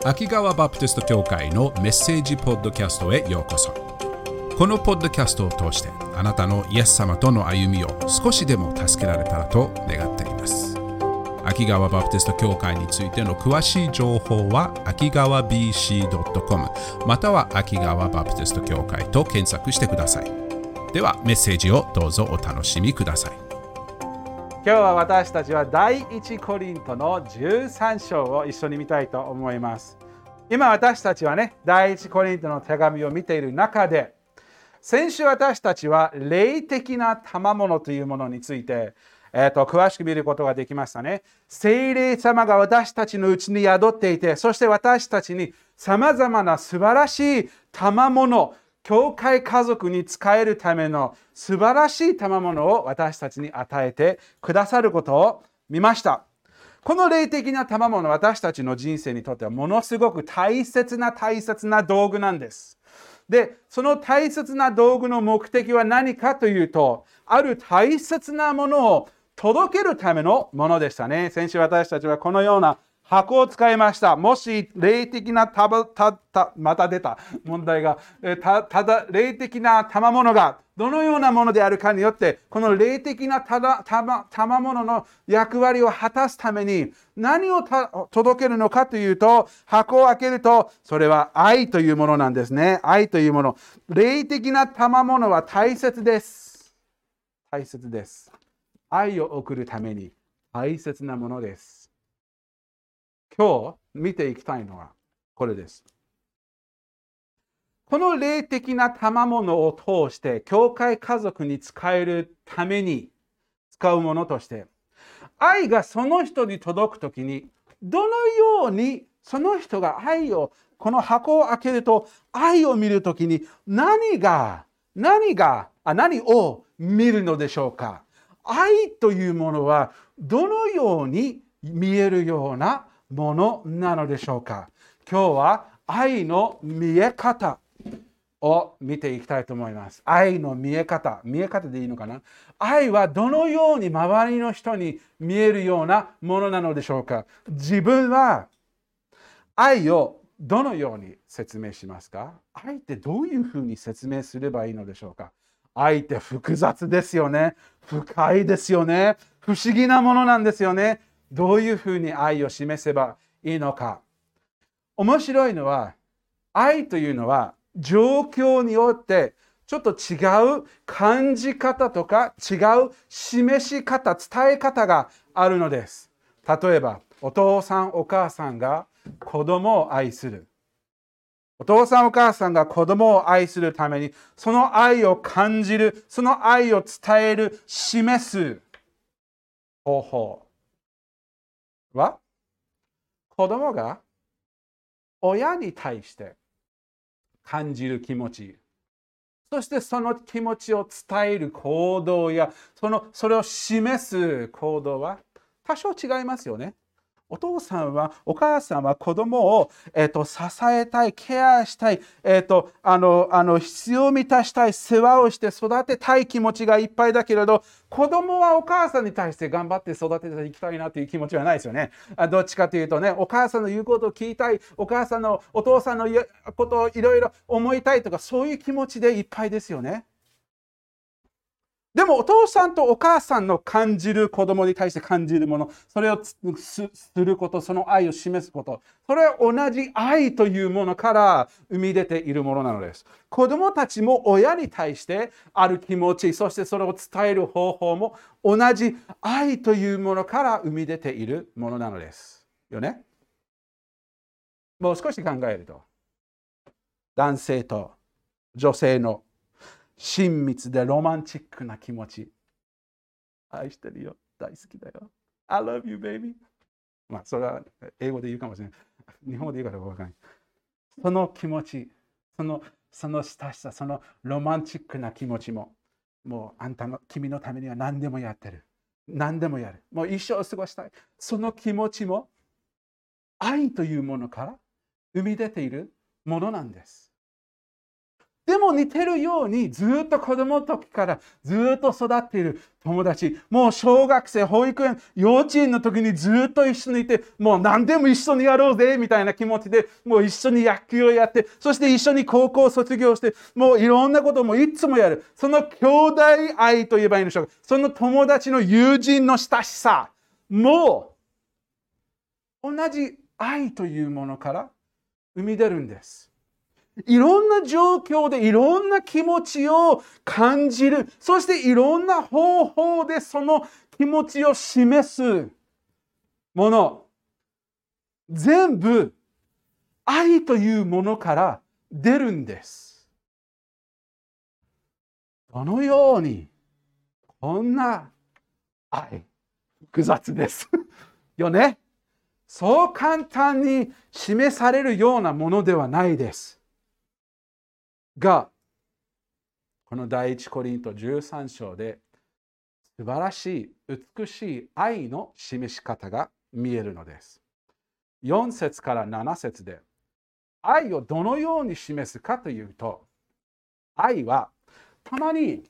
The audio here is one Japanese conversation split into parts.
秋川バプテスト教会のメッセージポッドキャストへようこそ。このポッドキャストを通してあなたのイエス様との歩みを少しでも助けられたらと願っています。秋川バプテスト教会についての詳しい情報は秋川 BC.com または秋川バプテスト教会と検索してください。ではメッセージをどうぞお楽しみください。 今日は私たちは第一コリントの13章を一緒に見たいと思います。今私たちはね、第一コリントの手紙を見ている中で、先週私たちは霊的な賜物というものについて、詳しく見ることができましたね。聖霊様が私たちのうちに宿っていて、そして私たちにさまざまな素晴らしい賜物、教会家族に仕えるための素晴らしい賜物を私たちに与えてくださることを見ました。この霊的な賜物は私たちの人生にとってはものすごく大切な道具なんです。で、その大切な道具の目的は何かというと、ある大切なものを届けるためのものでしたね。先週私たちはこのような箱を使いました。もし霊的なまた出た問題が、霊的な賜物がどのようなものであるかによって、この霊的な賜物の役割を果たすために何を届けるのかというと、箱を開けると、それは愛というものなんですね。愛というもの。霊的な賜物は大切です。大切です。愛を送るために大切なものです。今日見ていきたいのはこれです。この霊的な賜物を通して教会家族に使えるために使うものとして、愛がその人に届くときにどのようにその人がこの箱を開けると愛を見るときに何を見るのでしょうか。愛というものはどのように見えるようなものなのでしょうか。今日は愛の見え方を見ていきたいと思います。愛の見え方でいいのかな。愛はどのように周りの人に見えるようなものなのでしょうか。自分は愛をどのように説明しますか。愛ってどういうふうに説明すればいいのでしょうか。愛って複雑ですよね。深いですよね。不思議なものなんですよね。どういうふうに愛を示せばいいのか。面白いのは、愛というのは状況によってちょっと違う感じ方とか違う示し方、伝え方があるのです。例えば、お父さんお母さんが子供を愛する。お父さんお母さんが子供を愛するために、その愛を感じる、その愛を伝える、示す方法は、子供が親に対して感じる気持ち、そしてその気持ちを伝える行動や、それを示す行動は多少違いますよね。お父さんは、お母さんは子供を、支えたい、ケアしたい、必要を満たしたい、世話をして育てたい気持ちがいっぱいだけれど、子供はお母さんに対して頑張って育てていきたいなという気持ちはないですよね。どっちかというとね、お母さんの言うことを聞きたい、お父さんのことをいろいろ思いたいとか、そういう気持ちでいっぱいですよね。でもお父さんとお母さんの感じる、子供に対して感じるもの、それをすること、その愛を示すこと、それは同じ愛というものから生み出ているものなのです。子供たちも親に対してある気持ち、そしてそれを伝える方法も同じ愛というものから生み出ているものなのですよね。もう少し考えると、男性と女性の親密でロマンチックな気持ち。愛してるよ。大好きだよ。I love you, baby. それは英語で言うかもしれない。日本語で言うかどうかわからない。その気持ち、その親しさ、そのロマンチックな気持ちも、もう君のためには何でもやってる。何でもやる。もう一生過ごしたい。その気持ちも、愛というものから生み出ているものなんです。 でも似てるようにずっと子供の時からずっと育っている友達、もう小学生、保育園、幼稚園の時にずっと一緒にいて、もう何でも一緒にやろうぜみたいな気持ちで、もう一緒に野球をやって、そして一緒に高校を卒業して、もういろんなこともいつもやる。その兄弟愛といえばいいんでしょうか。その友達の友人の親しさも同じ愛というものから生み出るんです。いろんな状況でいろんな気持ちを感じる。そしていろんな方法でその気持ちを示すもの。全部愛というものから出るんです。どのようにこんな愛、複雑ですよね。そう簡単に示されるようなものではないです。が、この第一コリント13章で素晴らしい、美しい愛の示し方が見えるのです。4節から7節で愛をどのように示すかというと、愛はたまに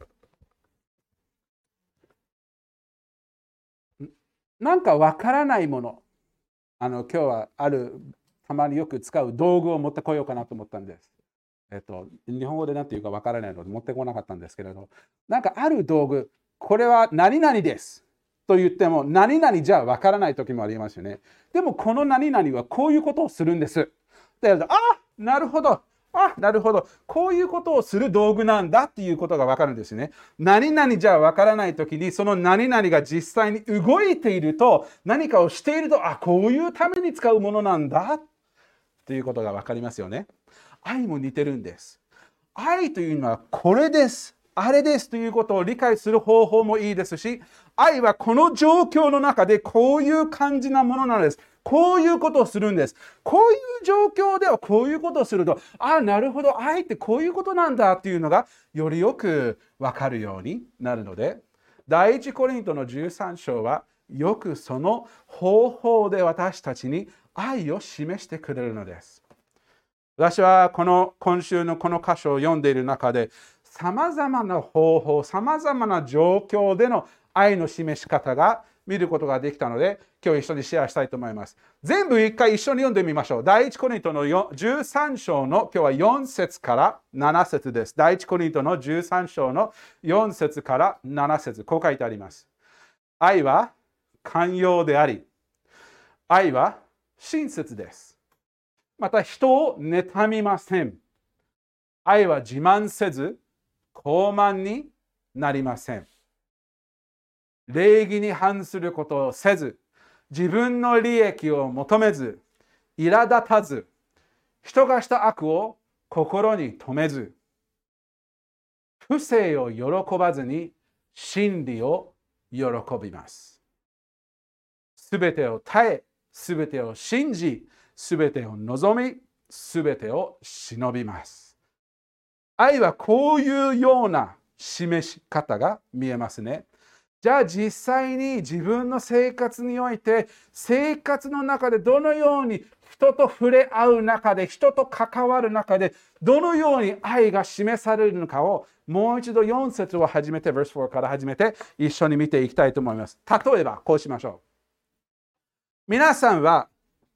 なんかわからないもの、今日はたまによく使う道具を持ってこようかなと思ったんです。日本語で何て言うかわからないので持ってこなかったんですけれど、なんかある道具、これは何々ですと言っても、何々じゃわからない時もありますよね。でもこの何々はこういうことをするんです。で、なるほど。なるほど。こういうことをする道具なんだっていうことがわかるんですね。何々じゃわからないときに、その何々が実際に動いていると、何かをしていると、こういうために使うものなんだということがわかりますよね。愛も似てるんです。愛というのはこれです。あれですということを理解する方法もいいですし、愛はこの状況の中でこういう感じなものなんです。こういうことをするんです。こういう状況ではこういうことをすると、なるほど、愛ってこういうことなんだっていうのがよりよくわかるようになるので、第一コリントの13章はよくその方法で私たちに愛を示してくれるのです。私は今週のこの箇所を読んでいる中で、さまざまな方法、さまざまな状況での愛の示し方が見ることができたので、今日一緒にシェアしたいと思います。全部一回一緒に読んでみましょう。第一コリントの13章の今日は4節から7節です。第一コリントの13章の4節から7節、こう書いてあります。愛は寛容であり、愛は親切です。また人を妬みません。愛は自慢せず、傲慢になりません。礼儀に反することをせず、自分の利益を求めず、苛立たず、人がした悪を心に留めず、不正を喜ばずに真理を喜びます。すべてを耐え、すべてを信じ、すべてを望み、すべてを忍びます。愛はこういうような示し方が見えますね。じゃあ実際に自分の生活において、生活の中でどのように人と触れ合う中で、人と関わる中で、どのように愛が示されるのかを、もう一度4節を始めて、verse 4から始めて、一緒に見ていきたいと思います。例えば、こうしましょう。皆さんは、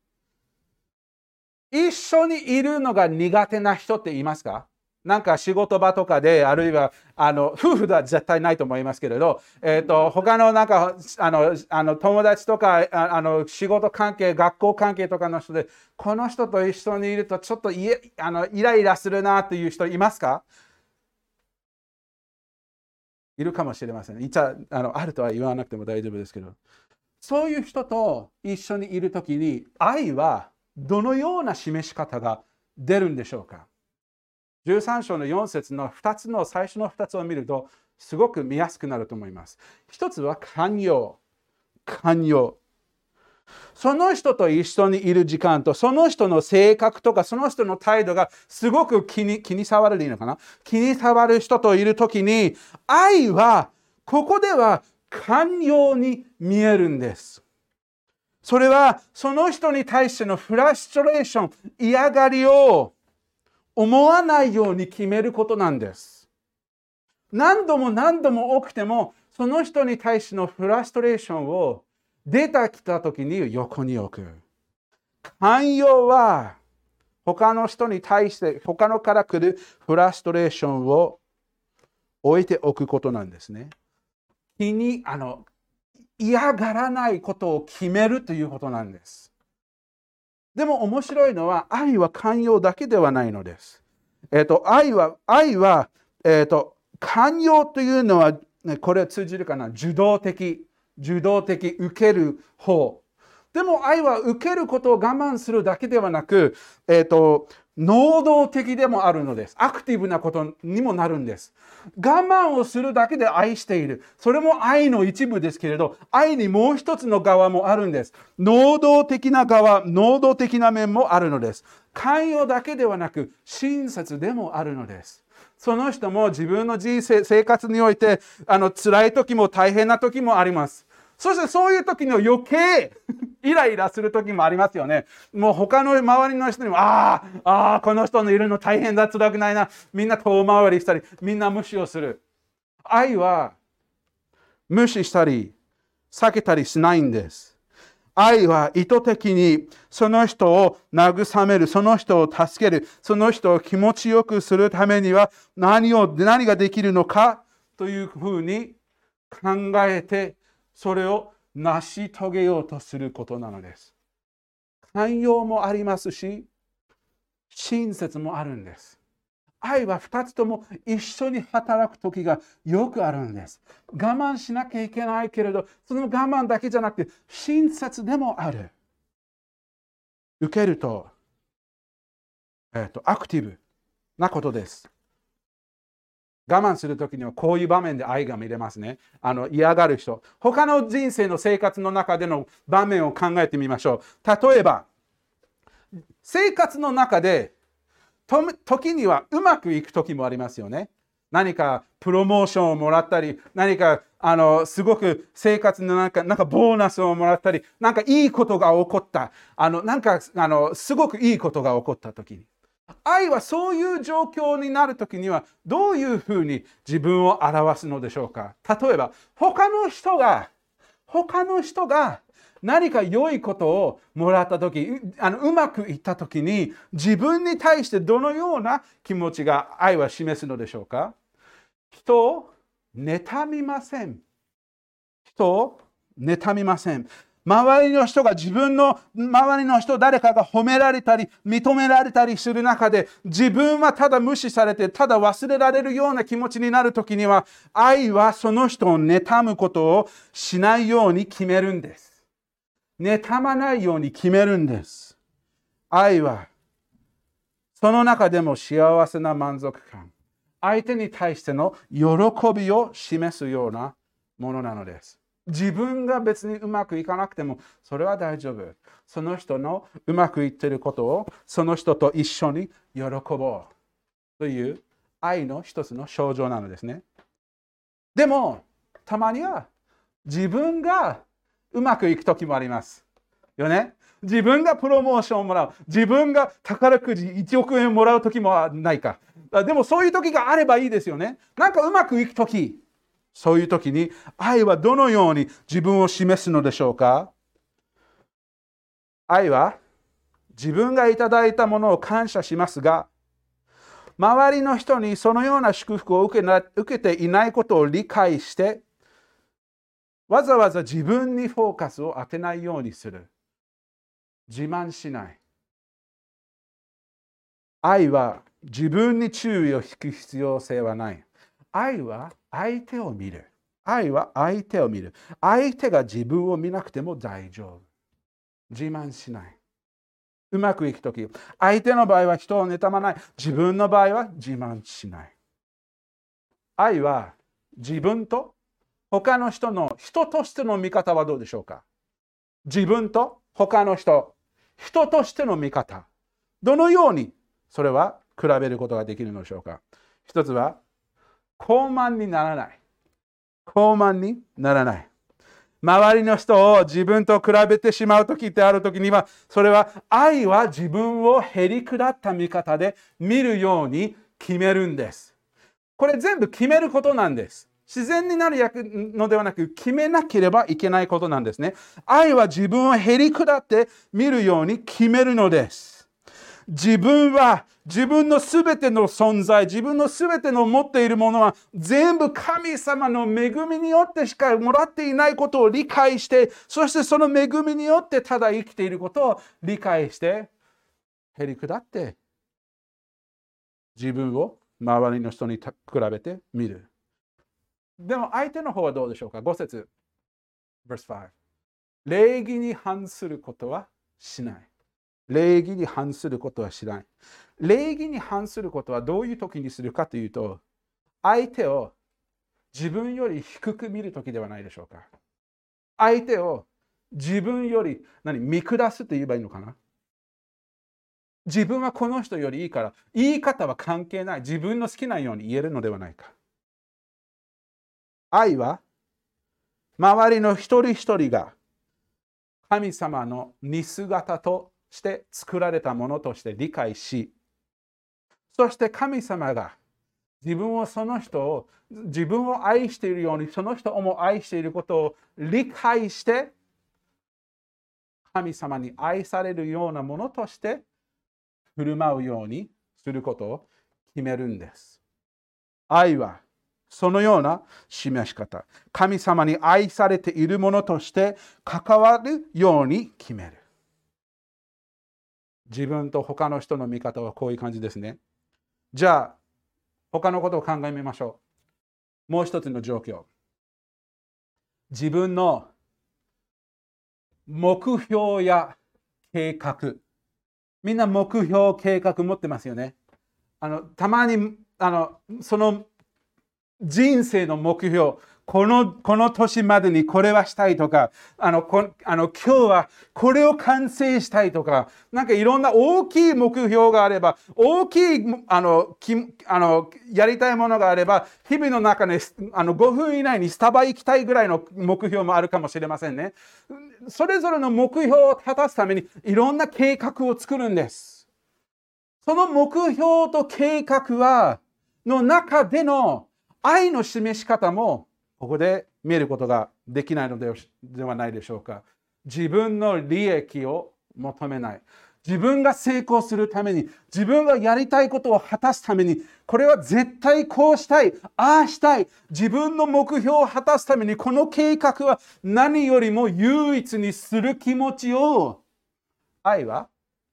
一緒にいるのが苦手な人っていますか？なんか仕事場とかで、あるいは夫婦では絶対ないと思いますけれど、他のなんか友達とか仕事関係、学校関係とかの人で、この人と一緒にいるとちょっとイライラするなっていう人いますか？いるかもしれません。あるとは言わなくても大丈夫ですけど、そういう人と一緒にいるときに、愛はどのような示し方が出るんでしょうか？13章の4節の最初の2つを見ると、すごく見やすくなると思います。一つは寛容。寛容。その人と一緒にいる時間と、その人の性格とか、その人の態度がすごく気に障るでいいのかな？気に障る人といるときに、愛は、ここでは寛容に見えるんです。それは、その人に対してのフラストレーション、嫌がりを思わないように決めることなんです。何度も何度も起きても、その人に対してのフラストレーションを出てきたときに横に置く。寛容は他の人に対して他のから来るフラストレーションを置いておくことなんですね。嫌がらないことを決めるということなんです。でも面白いのは、愛は寛容だけではないのです。愛は、寛容というのは、これは通じるかな、受動的、受ける方。でも愛は受けることを我慢するだけではなく、能動的でもあるのです。アクティブなことにもなるんです。我慢をするだけで愛している。それも愛の一部ですけれど、愛にもう一つの側もあるんです。能動的な側、能動的な面もあるのです。寛容だけではなく、親切でもあるのです。その人も自分の人生、生活において、辛い時も大変な時もあります。そしてそういう時に余計イライラする時もありますよね。もう他の周りの人にも、この人のいるの大変だ、辛くないな。みんな遠回りしたり、みんな無視をする。愛は無視したり、避けたりしないんです。愛は意図的にその人を慰める、その人を助ける、その人を気持ちよくするためには何ができるのかというふうに考えて、それを成し遂げようとすることなのです。寛容もありますし、親切もあるんです。愛は2つとも一緒に働く時がよくあるんです。我慢しなきゃいけないけれど、その我慢だけじゃなくて親切でもある。受けると、アクティブなことです。我慢するときにはこういう場面で愛が見れますね。嫌がる人。他の人生の生活の中での場面を考えてみましょう。例えば、生活の中で時にはうまくいく時もありますよね。何かプロモーションをもらったり、何かすごく生活のなんかボーナスをもらったり、なんかいいことが起こった。すごくいいことが起こった時に。愛はそういう状況になるときにはどういうふうに自分を表すのでしょうか。例えば他の人が何か良いことをもらったとき、うまくいったときに自分に対してどのような気持ちが愛は示すのでしょうか。人を妬みません。周りの人が自分の周りの人、誰かが褒められたり認められたりする中で、自分はただ無視されてただ忘れられるような気持ちになるときには、愛はその人を妬むことをしないように決めるんです。妬まないように決めるんです。愛はその中でも幸せな満足感、相手に対しての喜びを示すようなものなのです。自分が別にうまくいかなくてもそれは大丈夫。その人のうまくいっていることをその人と一緒に喜ぼうという愛の一つの象徴なのですね。でもたまには自分がうまくいく時もありますよね。自分がプロモーションをもらう、自分が宝くじ1億円もらう時もないか。でもそういう時があればいいですよね。なんかうまくいく時、そういう時に愛はどのように自分を示すのでしょうか。愛は自分がいただいたものを感謝しますが、周りの人にそのような祝福を受けていないことを理解して、わざわざ自分にフォーカスを当てないようにする。自慢しない。愛は自分に注意を引く必要性はない。愛は相手を見る。愛は相手を見る。相手が自分を見なくても大丈夫。自慢しない。うまくいくとき、相手の場合は人を妬まない。自分の場合は自慢しない。愛は自分と他の人の人としての見方はどうでしょうか。自分と他の人としての見方。どのようにそれは比べることができるのでしょうか。一つは、傲慢にならない。傲慢にならない。 周りの人を自分と比べてしまう時ってある時には、それは愛は自分をへりくだった見方で見るように決めるんです。これ全部決めることなんです。自然になるのではなく、決めなければいけないことなんですね。愛は自分をへりくだって見るように決めるのです。自分は自分のすべての存在、自分のすべての持っているものは全部神様の恵みによってしかもらっていないことを理解して、そしてその恵みによってただ生きていることを理解して、へりくだって自分を周りの人に比べて見る。でも相手の方はどうでしょうか。5節、verse 5。礼儀に反することはしない。礼儀に反することはしない。礼儀に反することはどういう時にするかというと、相手を自分より低く見る時ではないでしょうか。相手を自分より見下すと言えばいいのかな。自分はこの人よりいいから、言い方は関係ない。自分の好きなように言えるのではないか。愛は周りの一人一人が神様の似姿として作られたものとして理解し、そして神様が自分を愛しているように、その人も愛していることを理解して、神様に愛されるようなものとして振る舞うようにすることを決めるんです。愛はそのような示し方。神様に愛されているものとして関わるように決める。自分と他の人の見方はこういう感じですね。じゃあ、他のことを考えてみましょう。もう一つの状況。自分の目標や計画。みんな目標、計画持ってますよね。たまにその人生の目標、この年までにこれはしたいとか、今日はこれを完成したいとか、なんかいろんな大きい目標があれば、大きいやりたいものがあれば、日々の中で5分以内にスタバ行きたいぐらいの目標もあるかもしれませんね。それぞれの目標を果たすためにいろんな計画を作るんです。その目標と計画の中での愛の示し方もここで見ることができないのではないでしょうか。自分の利益を求めない。自分が成功するために、自分がやりたいことを果たすために、これは絶対こうしたい、ああしたい。自分の目標を果たすために、この計画は何よりも唯一にする気持ちを、愛は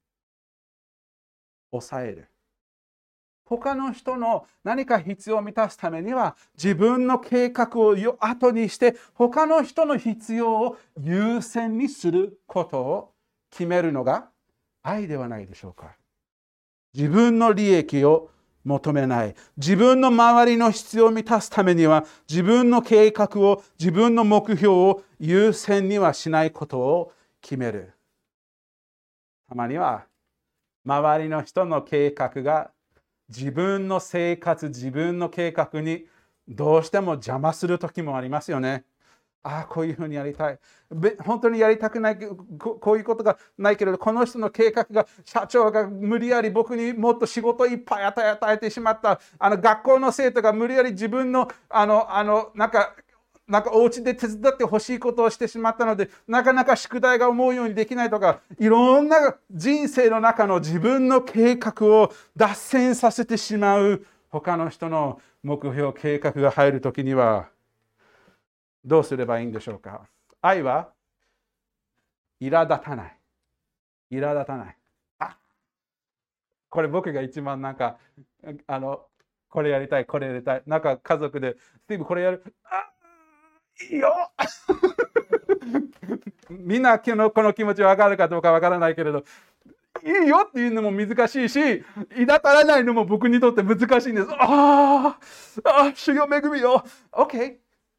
抑える。他の人の何か必要を満たすためには、自分の計画を後にして、他の人の必要を優先にすることを決めるのが愛ではないでしょうか。自分の利益を求めない。自分の周りの必要を満たすためには、自分の計画を、自分の目標を優先にはしないことを決める。たまには、周りの人の計画が自分の生活、自分の計画にどうしても邪魔する時もありますよね。こういうふうにやりたい。本当にやりたくない、こういうことがないけれど、この人の計画が、社長が無理やり僕にもっと仕事いっぱい与えてしまった。学校の生徒が無理やり自分の、なんかお家で手伝ってほしいことをしてしまったので、なかなか宿題が思うようにできないとか、いろんな人生の中の自分の計画を脱線させてしまう他の人の目標、計画が入るときには、どうすればいいんでしょうか。愛は苛立たない。苛立たない。これ僕が一番なんか、これやりたい、これやりたい。なんか家族で、スティーブこれやる。いいよみんなこの気持ち分かるかどうか分からないけれど、いいよっていうのも難しいし、苛立たないのも僕にとって難しいんです。主よ恵みよ。OK。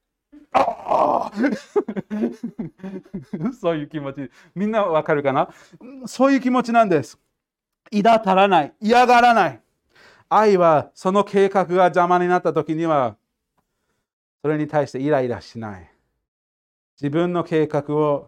そういう気持ち。みんな分かるかな。そういう気持ちなんです。苛立たない。嫌がらない。愛はその計画が邪魔になった時には、それに対してイライラしない。 自分の計画を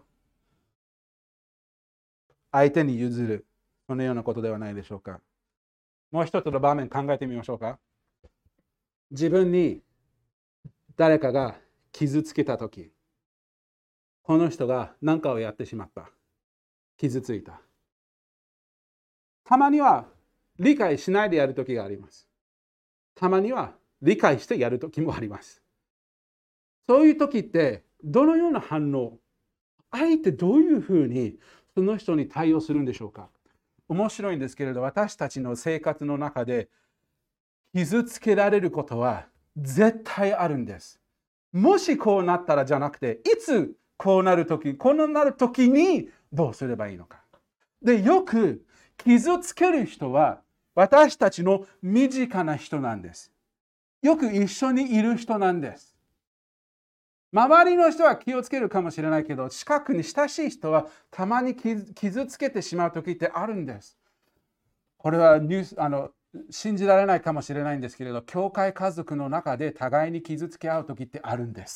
相手に譲る。そのようなことではないでしょうか。もう一つの場面考えてみましょうか。自分に誰かが傷つけたとき、この人が何かをやってしまった。傷ついた。たまには理解しないでやるときがあります。たまには理解してやるときもあります。そういうときってどのような反応、相手どういうふうにその人に対応するんでしょうか。面白いんですけれど、私たちの生活の中で傷つけられることは絶対あるんです。もしこうなったらじゃなくて、いつこうなるときにどうすればいいのか。で、よく傷つける人は私たちの身近な人なんです。よく一緒にいる人なんです。周りの人は気をつけるかもしれないけど、近くに親しい人はたまに傷つけてしまう時ってあるんです。これは信じられないかもしれないんですけれど、教会家族の中で互いに傷つけ合う時ってあるんです。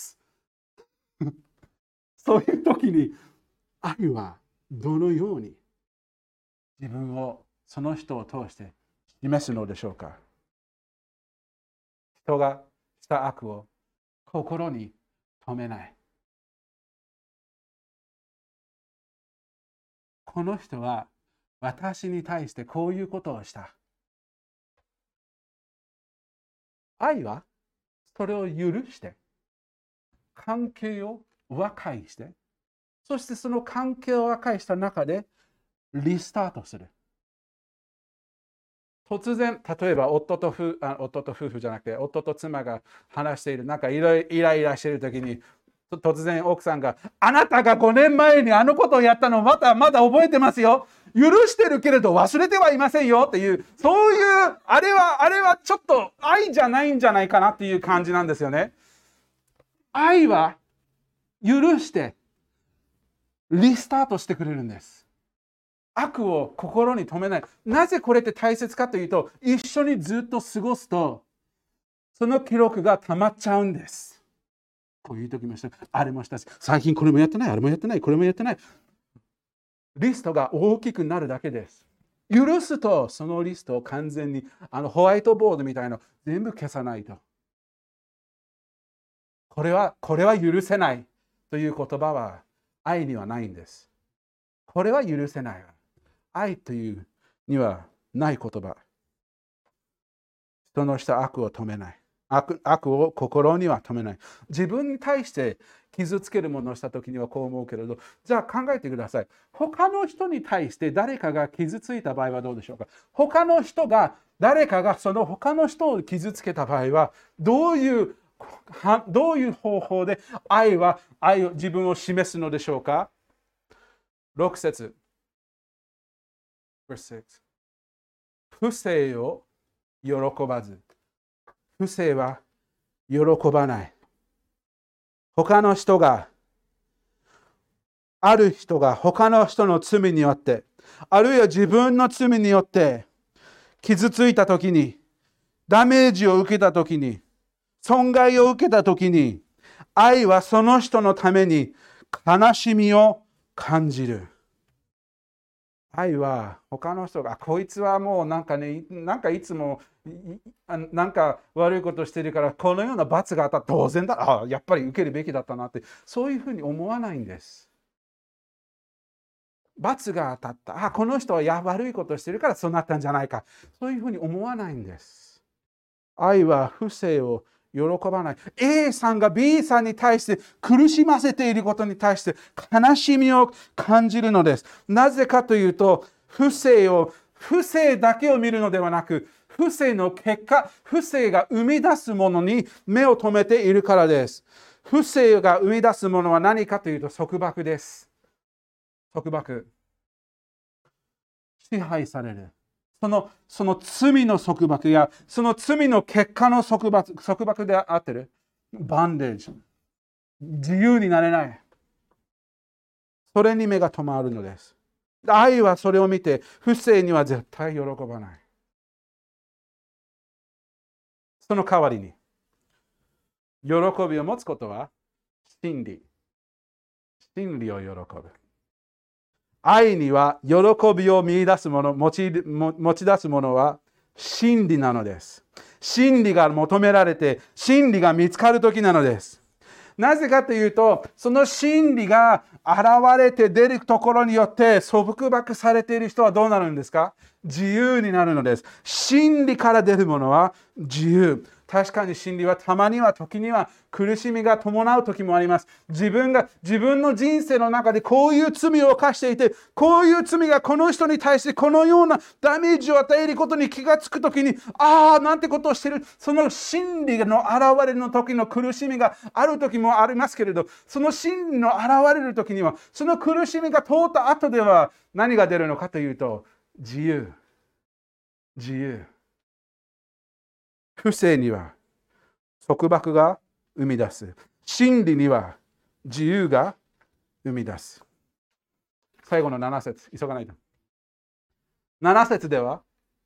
そういう時に愛はどのように自分をその人を通して示すのでしょうか。人がした悪を心に止めない。この人は私に対してこういうことをした。愛はそれを許して、関係を和解して、そしてその関係を和解した中でリスタートする。突然、例えば夫と夫婦じゃなくて、夫と妻が話している、なんかイライラしているときに、突然奥さんが、あなたが5年前にあのことをやったのまだ覚えてますよ。許してるけれど忘れてはいませんよっていう、そういう、あれはちょっと愛じゃないんじゃないかなっていう感じなんですよね。愛は許してリスタートしてくれるんです。悪を心に留めない。なぜこれって大切かというと、一緒にずっと過ごすと、その記録が溜まっちゃうんです。こういう時もした、あれもしたし、最近これもやってない、あれもやってない、これもやってない。リストが大きくなるだけです。許すと、そのリストを完全に、ホワイトボードみたいなの全部消さないと。これは許せないという言葉は愛にはないんです。これは許せない。愛というにはない言葉。人のした悪を止めない。悪を心には止めない。自分に対して傷つけるものをしたときにはこう思うけれど、じゃあ考えてください。他の人に対して誰かが傷ついた場合はどうでしょうか。誰かがその他の人を傷つけた場合は、どういう方法で愛を自分を示すのでしょうか。6節。不正を喜ばず。不正は喜ばない。ある人が他の人の罪によって、あるいは自分の罪によって傷ついたときに、ダメージを受けたときに、損害を受けたときに、愛はその人のために悲しみを感じる。愛は他の人が、こいつはもうなんかいつもなんか悪いことしてるから、このような罰があったら当然だ、やっぱり受けるべきだったなって、そういうふうに思わないんです。罰が当たった。この人は悪いことしてるからそうなったんじゃないか。そういうふうに思わないんです。愛は不正を喜ばない。A さんが B さんに対して苦しませていることに対して悲しみを感じるのです。なぜかというと、不正だけを見るのではなく、不正の結果、不正が生み出すものに目を留めているからです。不正が生み出すものは何かというと束縛です。束縛。支配される。その罪の束縛や、その罪の結果の束縛であってる。バンデージ。自由になれない。それに目が止まるのです。愛はそれを見て、不正には絶対喜ばない。その代わりに、喜びを持つことは真理。 真理を喜ぶ。愛には喜びを見出すもの、持ち出すものは真理なのです。真理が求められて、真理が見つかるときなのです。なぜかというと、その真理が現れて出るところによって束縛されている人はどうなるんですか？自由になるのです。真理から出るものは自由。確かに真理はたまには時には苦しみが伴う時もあります。自分の人生の中でこういう罪を犯していて、こういう罪がこの人に対してこのようなダメージを与えることに気がつく時に、なんてことをしている。その真理の現れの時の苦しみがある時もありますけれど、その真理の現れる時には、その苦しみが通った後では何が出るのかというと、自由。自由。不正には束縛が生み出す。真理には自由が生み出す。最後の7節、急がないと。7節では、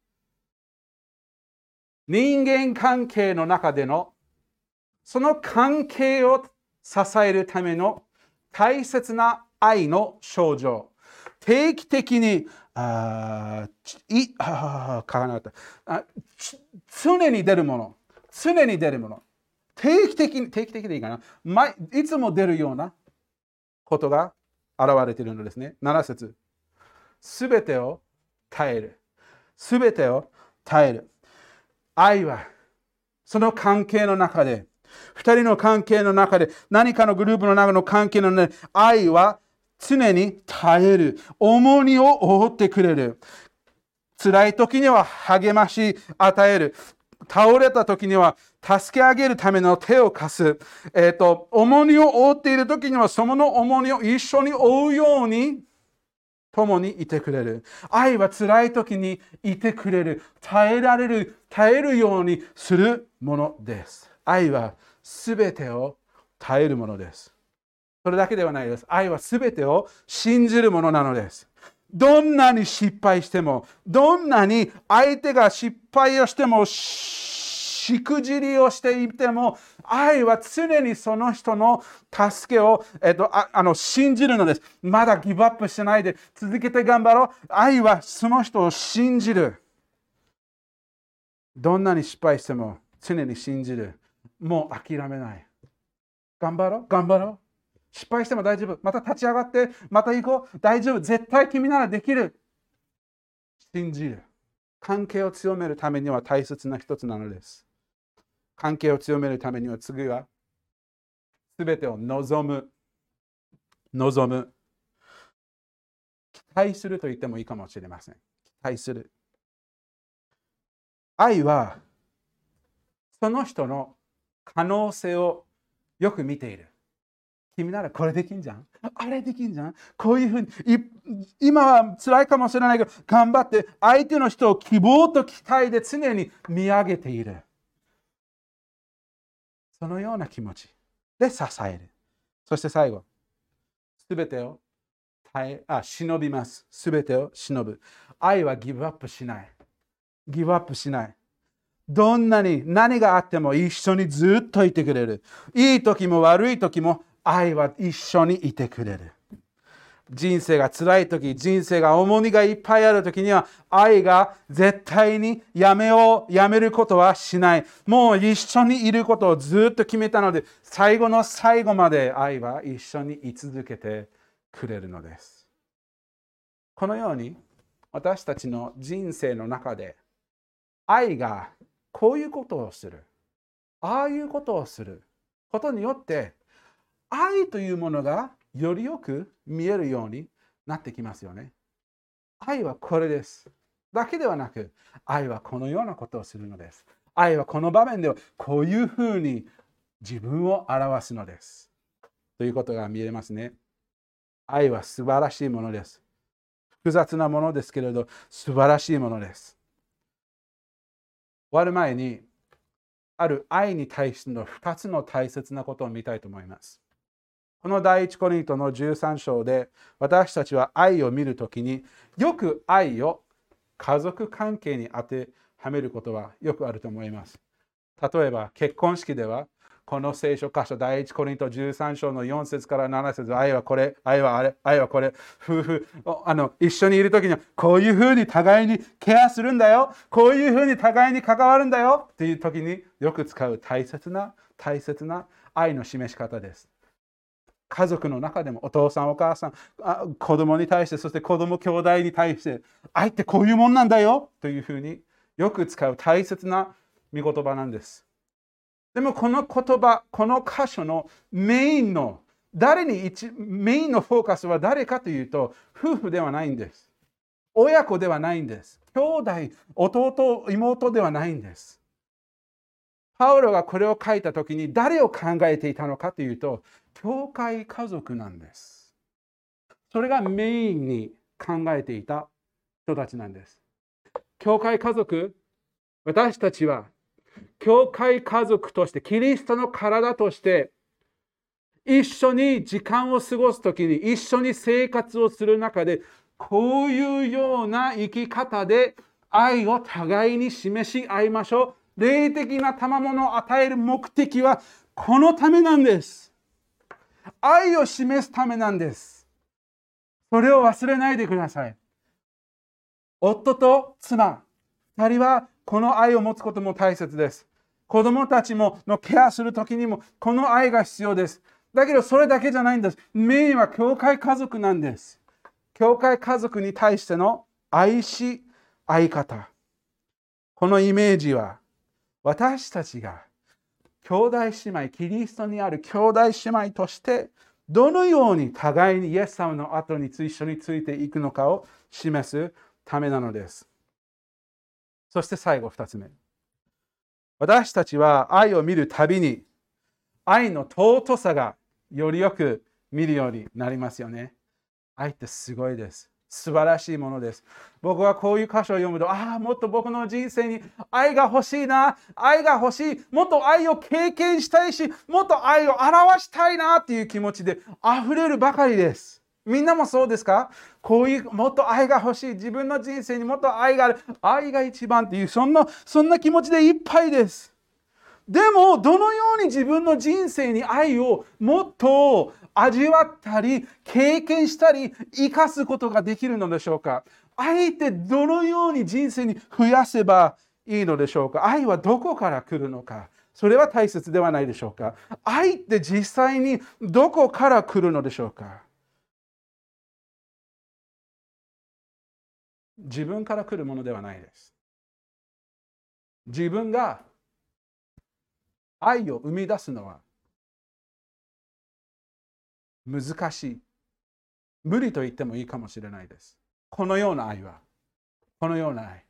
人間関係の中でのその関係を支えるための大切な愛の象徴。定期的に常に出るもの。常に出るもの。定期的でいいかな。いつも出るようなことが現れているのですね。7節。すべてを耐える。すべてを耐える。愛はその関係の中で、2人の関係の中で、何かのグループの中の関係の中で、愛は常に耐える。重荷を負ってくれる。辛い時には励まし与える。倒れた時には助け上げるための手を貸す。重荷を負っている時にはその重荷を一緒に負うように共にいてくれる。愛は辛い時にいてくれる。耐えるようにするものです。愛はすべてを耐えるものです。それだけではないです。愛はすべてを信じるものなのです。どんなに失敗しても、どんなに相手が失敗をしても、しくじりをしていても、愛は常にその人の助けを、信じるのです。まだギブアップしないで続けて頑張ろう。愛はその人を信じる。どんなに失敗しても常に信じる。もう諦めない。頑張ろう。頑張ろう。失敗しても大丈夫。また立ち上がって、また行こう。大丈夫。絶対君ならできる。信じる。関係を強めるためには大切な一つなのです。関係を強めるためには次は、すべてを望む。望む。期待すると言ってもいいかもしれません。期待する。愛は、その人の可能性をよく見ている。君ならこれできんじゃん。あれできんじゃん。こういうふうに、今は辛いかもしれないけど、頑張って相手の人を希望と期待で常に見上げている。そのような気持ちで支える。そして最後、すべてを忍びます。すべてを忍ぶ。愛はギブアップしない。ギブアップしない。どんなに何があっても一緒にずっといてくれる。いい時も悪い時も愛は一緒にいてくれる。人生が辛い時、人生が重荷がいっぱいある時には、愛が絶対にやめることはしない。もう一緒にいることをずっと決めたので、最後の最後まで愛は一緒に居続けてくれるのです。このように、私たちの人生の中で、愛がこういうことをする、ああいうことをすることによって、愛というものがよりよく見えるようになってきますよね。愛はこれです。だけではなく、愛はこのようなことをするのです。愛はこの場面ではこういうふうに自分を表すのです。ということが見えますね。愛は素晴らしいものです。複雑なものですけれど、素晴らしいものです。終わる前に、ある愛に対しての2つの大切なことを見たいと思います。この第一コリントの13章で、私たちは愛を見るときによく愛を家族関係に当てはめることはよくあると思います。例えば結婚式ではこの聖書箇所、第一コリント13章の4節から7節、愛はこれ、愛はあれ、愛はこれ、夫婦、一緒にいるときには、こういうふうに互いにケアするんだよ、こういうふうに互いに関わるんだよっていうときによく使う大切な愛の示し方です。家族の中でもお父さんお母さん、子供に対して、そして子供兄弟に対して愛ってこういうもんなんだよというふうによく使う大切な御言葉なんです。でもこの言葉、この箇所のメインのメインのフォーカスは誰かというと、夫婦ではないんです。親子ではないんです。兄弟、弟、妹ではないんです。パウロがこれを書いたときに誰を考えていたのかというと、教会家族なんです。それがメインに考えていた人たちなんです。教会家族、私たちは教会家族として、キリストの体として一緒に時間を過ごすときに、一緒に生活をする中で、こういうような生き方で愛を互いに示し合いましょう。霊的な賜物を与える目的はこのためなんです。愛を示すためなんです。それを忘れないでください。夫と妻、2人はこの愛を持つことも大切です。子供たちのケアするときにもこの愛が必要です。だけどそれだけじゃないんです。メインは教会家族なんです。教会家族に対しての愛方。このイメージは私たちが兄弟姉妹、キリストにある兄弟姉妹としてどのように互いにイエス様の後に一緒についていくのかを示すためなのです。そして最後2つ目。私たちは愛を見るたびに愛の尊さがよりよく見るようになりますよね。愛ってすごいです。素晴らしいものです。僕はこういう箇所を読むと、もっと僕の人生に愛が欲しいな、愛が欲しい、もっと愛を経験したいし、もっと愛を表したいなという気持ちで溢れるばかりです。みんなもそうですか？こういうもっと愛が欲しい、自分の人生にもっと愛がある、愛が一番っていうそんな気持ちでいっぱいです。でもどのように自分の人生に愛をもっと味わったり経験したり生かすことができるのでしょうか？愛ってどのように人生に増やせばいいのでしょうか？愛はどこから来るのか？それは大切ではないでしょうか？愛って実際にどこから来るのでしょうか？自分から来るものではないです。自分が愛を生み出すのは難しい。無理と言ってもいいかもしれないです。このような愛は。このような愛。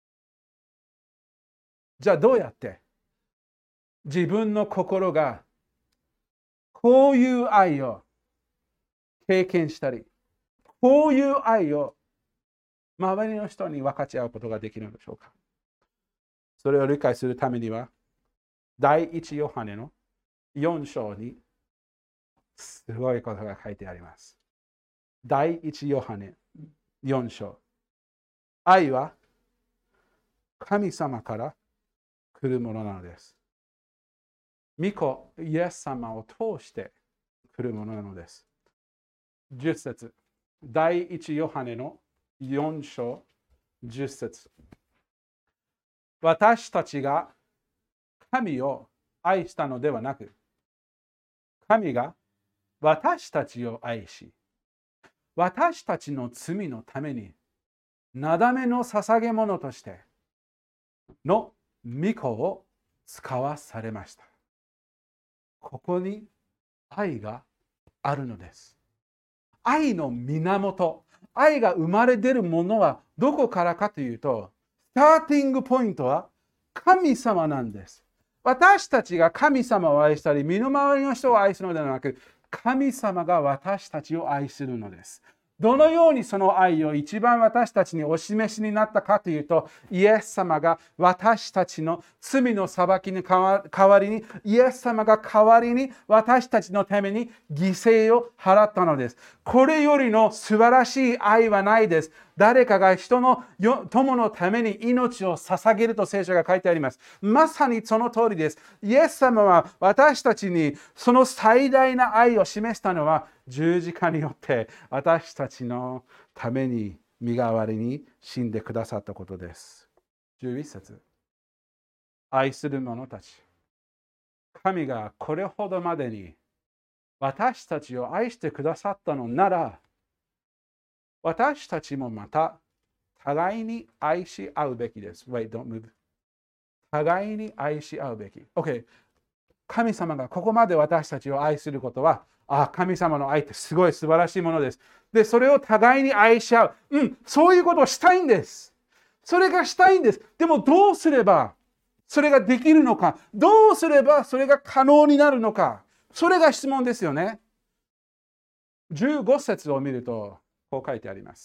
じゃあどうやって自分の心がこういう愛を経験したり、こういう愛を周りの人に分かち合うことができるのでしょうか？それを理解するためには、第一ヨハネの4章にすごいことが書いてあります。第一ヨハネ4章。愛は神様から来るものなのです。御子イエス様を通して来るものなのです。10節。第一ヨハネの4章10節。私たちが神を愛したのではなく、神が私たちを愛し、私たちの罪のためになだめの捧げ物としての御子を使わされました。ここに愛があるのです。愛の源、愛が生まれ出るものはどこからかというと、スターティングポイントは神様なんです。私たちが神様を愛したり、身の回りの人を愛するのではなく、神様が私たちを愛するのです。どのようにその愛を一番私たちにお示しになったかというと、イエス様が私たちの罪の裁きの代わりに、イエス様が代わりに私たちのために犠牲を払ったのです。これよりの素晴らしい愛はないです。 誰かが人の友のために命を捧げると聖書が書いてあります。まさにその通りです。イエス様は私たちにその最大な愛を示したのは十字架によって私たちのために身代わりに死んでくださったことです。11節。愛する者たち。神がこれほどまでに私たちを愛してくださったのなら、私たちもまた互いに愛し合うべきです。Wait, don't move. 互いに愛し合うべき。OK。神様がここまで私たちを愛することは、神様の愛ってすごい素晴らしいものです。で、それを互いに愛し合う。そういうことをしたいんです。それがしたいんです。でもどうすればそれができるのか、どうすればそれが可能になるのか、それが質問ですよね。15節を見ると、こう書いてあります。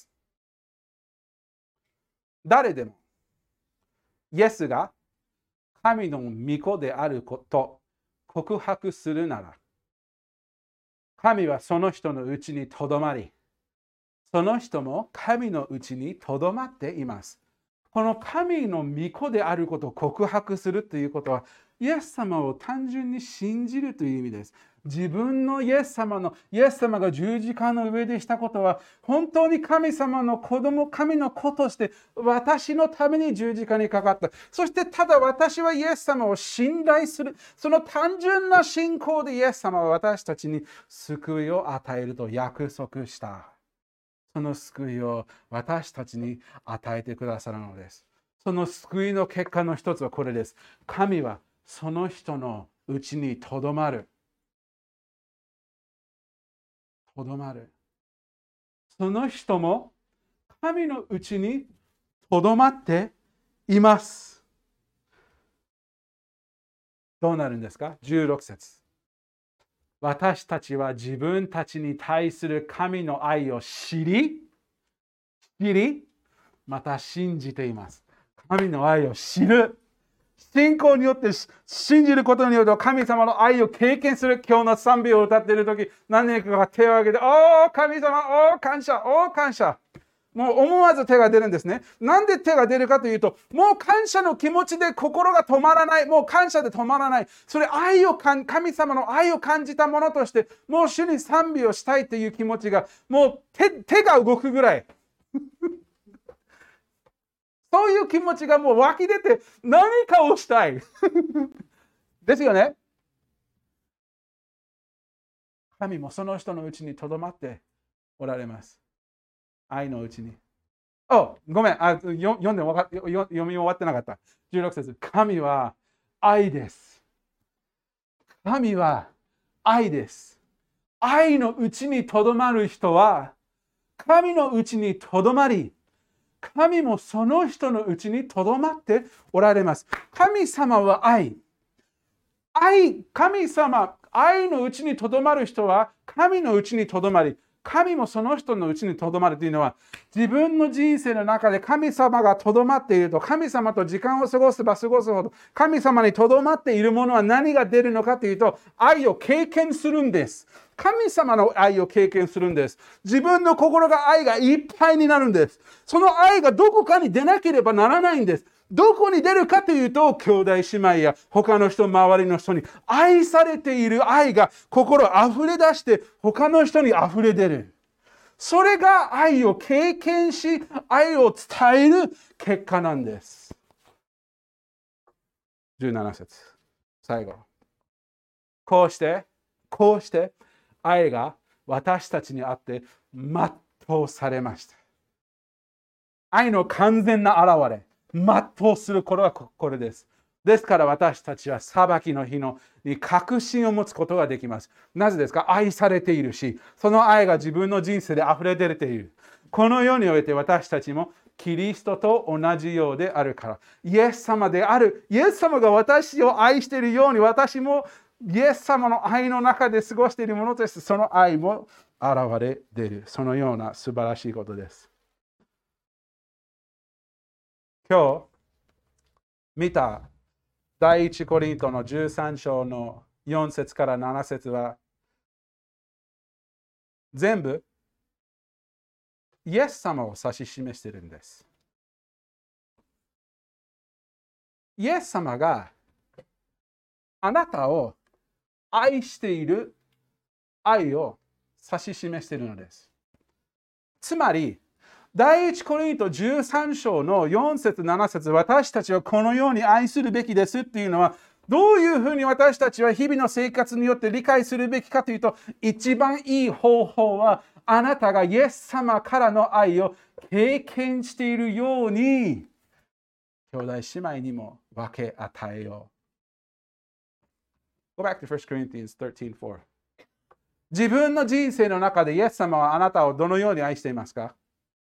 誰でも、イエスが神の御子であること告白するなら、神はその人のうちにとどまり、その人も神のうちにとどまっています。この神の御子であることを告白するということは、イエス様を単純に信じるという意味です。自分のイエス様が十字架の上でしたことは、本当に神様の子供、神の子として私のために十字架にかかった。そしてただ私はイエス様を信頼する。その単純な信仰でイエス様は私たちに救いを与えると約束した。その救いを私たちに与えてくださるのです。その救いの結果の一つはこれです。神はその人のうちにとどまる。とどまる。その人も神のうちにとどまっています。どうなるんですか？ 16 節。私たちは自分たちに対する神の愛を知り、また信じています。神の愛を知る。信仰によって信じることによって神様の愛を経験する。今日の賛美を歌っているとき、何人かが手を挙げて、神様、感謝、感謝。もう思わず手が出るんですね。なんで手が出るかというと、もう感謝の気持ちで心が止まらない。もう感謝で止まらない。それ神様の愛を感じたものとして、もう主に賛美をしたいという気持ちが、もう手が動くぐらい。そういう気持ちがもう湧き出て何かをしたい。ですよね。神もその人のうちにとどまっておられます。愛のうちに。ごめん。読み終わってなかった。16節。神は愛です。神は愛です。愛のうちにとどまる人は、神のうちにとどまり、神もその人のうちにとどまっておられます。神様は愛。神様、愛のうちにとどまる人は、神のうちにとどまり、神もその人のうちにとどまるというのは、自分の人生の中で神様がとどまっていると、神様と時間を過ごせば過ごすほど、神様にとどまっているものは何が出るのかというと、愛を経験するんです。神様の愛を経験するんです。自分の心が愛がいっぱいになるんです。その愛がどこかに出なければならないんです。どこに出るかというと、兄弟姉妹や他の人、周りの人に愛されている愛が心溢れ出して他の人に溢れ出る。それが愛を経験し、愛を伝える結果なんです。17節。最後。こうして愛が私たちにあって全うされました。愛の完全な現れ。全うすることはこれです。ですから私たちは裁きの日に確信を持つことができます。なぜですか？愛されているし、その愛が自分の人生で溢れ出ている。この世において私たちもキリストと同じようであるから。イエス様である。イエス様が私を愛しているように、私もイエス様の愛の中で過ごしているものとして、その愛も現れ出る。そのような素晴らしいことです。今日見た第一コリントの13章の4節から7節は全部イエス様を指し示しているんです。イエス様があなたを愛している愛を指し示しているのです。つまり、第一コリント13章の4節7節、私たちはこのように愛するべきですっていうのは、どういうふうに私たちは日々の生活によって理解するべきかというと、一番いい方法は、あなたがイエス様からの愛を経験しているように、兄弟姉妹にも分け与えよう。Go back to 1 Corinthians 13:4. 自分の人生の中でイエス様はあなたをどのように愛していますか？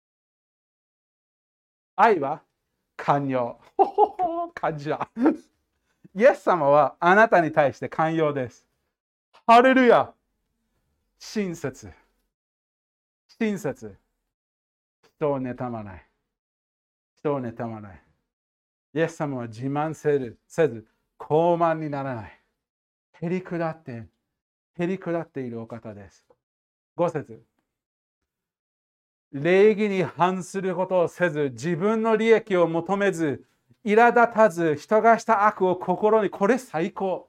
愛は寛容。感謝。イエス様はあなたに対して寛容です。ハレルヤ。親切。親切。人を妬まない。人を妬まない。イエス様は自慢せず、傲慢にならない。へりくだっているお方です。5節。礼儀に反することをせず、自分の利益を求めず、苛立たず、人がした悪を心に、これ最高。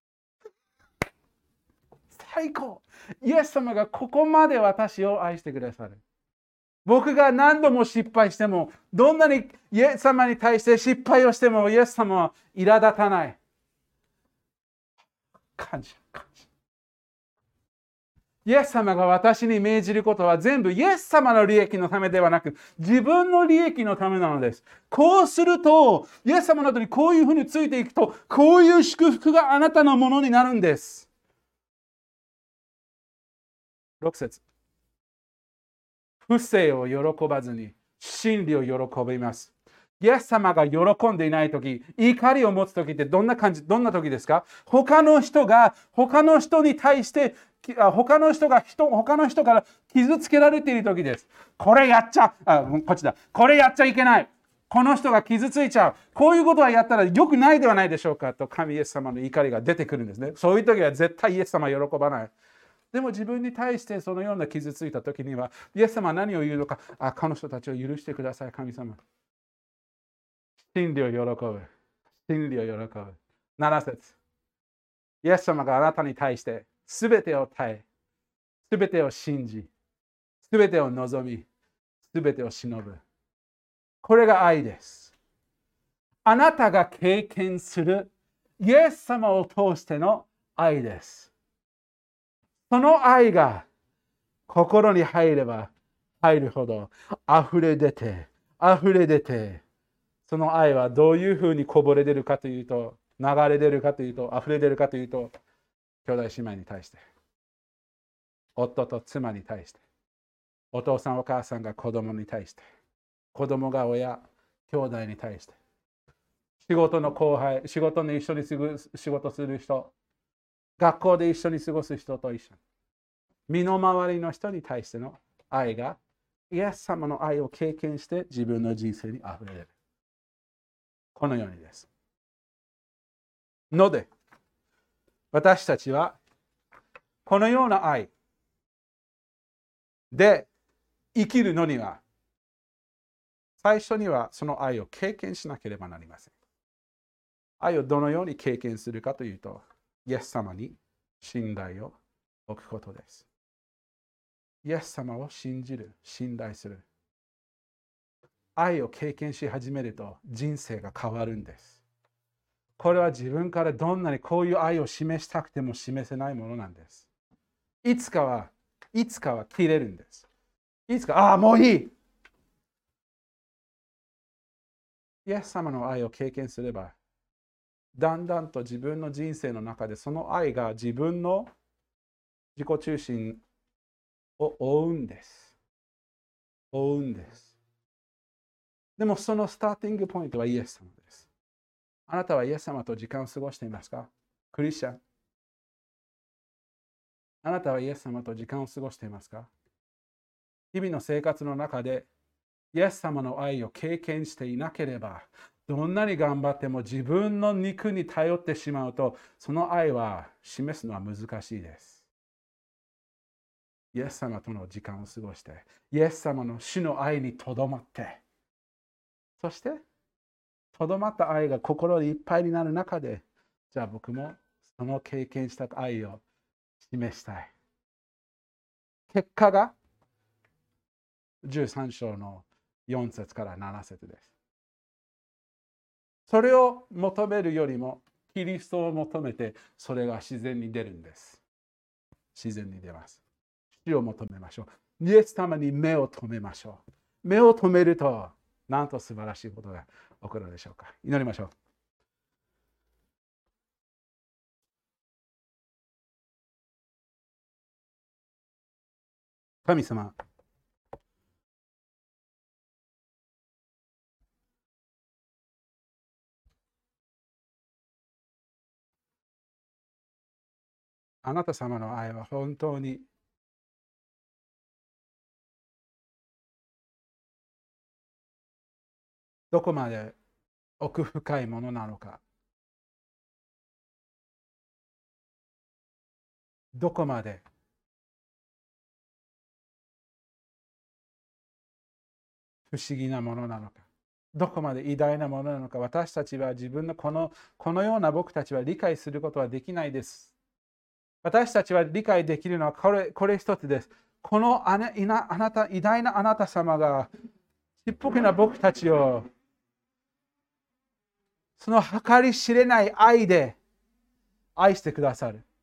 最高。イエス様がここまで私を愛してくださる。僕が何度も失敗しても、どんなにイエス様に対して失敗をしても、イエス様は苛立たない。感謝。イエス様が私に命じることは全部イエス様の利益のためではなく、自分の利益のためなのです。こうすると、イエス様の後にこういうふうについていくと、こういう祝福があなたのものになるんです。6節。不正を喜ばずに真理を喜びます。イエス様が喜んでいないとき、怒りを持つときってどんなときですか？他の人に対して他の人から傷つけられているときです。これやっちゃいけない。この人が傷ついちゃう。こういうことはやったら良くないではないでしょうかと神イエス様の怒りが出てくるんですね。そういうときは絶対イエス様は喜ばない。でも自分に対してそのような傷ついたときには、イエス様は何を言うのか、この人たちを許してください、神様。真理を喜ぶ。真理を喜ぶ。7節。イエス様があなたに対してすべてを耐え、すべてを信じ、すべてを望み、すべてを忍ぶ。これが愛です。あなたが経験するイエス様を通しての愛です。その愛が心に入れば入るほど溢れ出て、その愛はどういうふうにこぼれ出るかというと、流れ出るかというと、溢れ出るかというと、兄弟姉妹に対して、夫と妻に対して、お父さんお母さんが子供に対して、子供が親、兄弟に対して、仕事の後輩、仕事に一緒に仕事する人、学校で一緒に過ごす人と一緒に、身の回りの人に対しての愛が、イエス様の愛を経験して自分の人生にあふれる。このようにです。ので、私たちはこのような愛で生きるのには、最初にはその愛を経験しなければなりません。愛をどのように経験するかというと、イエス様に信頼を置くことです。イエス様を信じる、信頼する。愛を経験し始めると人生が変わるんです。これは自分からどんなにこういう愛を示したくても示せないものなんです。いつかは切れるんです。いつか、もういい。イエス様の愛を経験すれば、だんだんと自分の人生の中でその愛が自分の自己中心を覆うんです。でもそのスターティングポイントはイエス様です。あなたはイエス様と時間を過ごしていますか？クリスチャン。あなたはイエス様と時間を過ごしていますか？日々の生活の中でイエス様の愛を経験していなければ、どんなに頑張っても自分の肉に頼ってしまうと、その愛は示すのは難しいです。 イエス様との時間を過ごして、イエス様の主の愛にとどまって、そして、とどまった愛が心でいっぱいになる中で、じゃあ僕もその経験した愛を示したい。結果が13章の4節から7節です。それを求めるよりも、キリストを求めて、それが自然に出るんです。自然に出ます。主を求めましょう。イエス様に目を留めましょう。目を留めると、なんと素晴らしいことが起こるでしょうか。祈りましょう。神様、あなた様の愛は本当にどこまで奥深いものなのか、どこまで不思議なものなのか、どこまで偉大なものなのか、私たちは自分のこのような僕たちは理解することはできないです。私たちは理解できるのはこれ一つです。このあなた、偉大なあなた様がちっぽけな僕たちをその計り知れない愛で愛してくださる。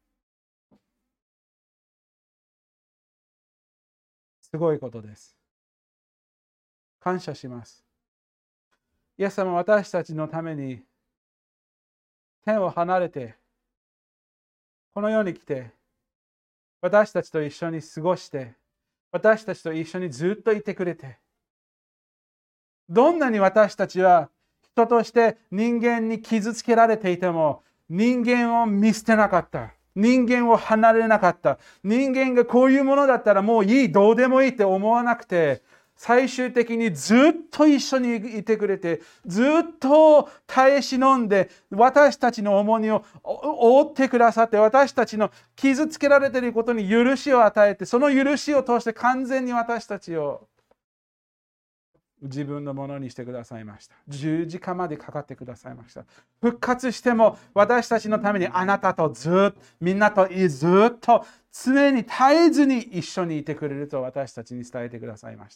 すごいことです。感謝します。イエス様、私たちのために天を離れてこの世に来て私たちと一緒に過ごして私たちと一緒にずっといてくれて、どんなに私たちは人として人間に傷つけられていても人間を見捨てなかった。人間を離れなかった。人間がこういうものだったらもういい、どうでもいいって思わなくて、最終的にずっと一緒にいてくれて、ずっと耐え忍んで私たちの重荷を負ってくださって、私たちの傷つけられていることに許しを与えて、その許しを通して完全に私たちを自分のものにしてくださいました。十字架までかかってくださいました。復活しても私たちのためにあなたとみんなとずっと常に絶えずに一緒にいてくれると私たちに伝えてくださいました。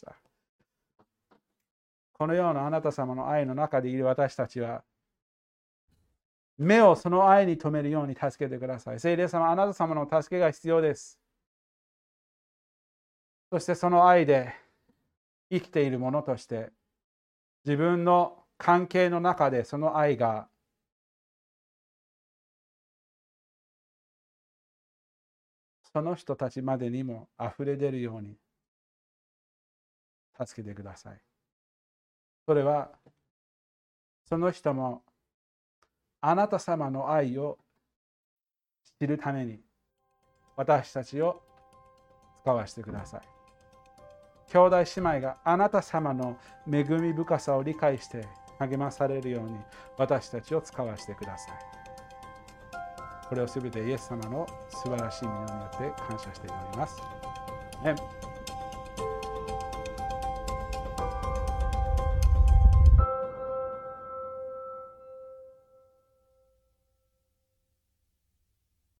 このようなあなた様の愛の中でいる私たちは目をその愛に留めるように助けてください。聖霊様、あなた様の助けが必要です。そしてその愛で生きているものとして自分の関係の中でその愛がその人たちまでにも溢れ出るように助けてください。それはその人もあなた様の愛を知るために私たちを使わせてください。兄弟姉妹があなた様の恵み深さを理解して励まされるように私たちを使わせてください。これをすべてイエス様の素晴らしい皆によって感謝しております。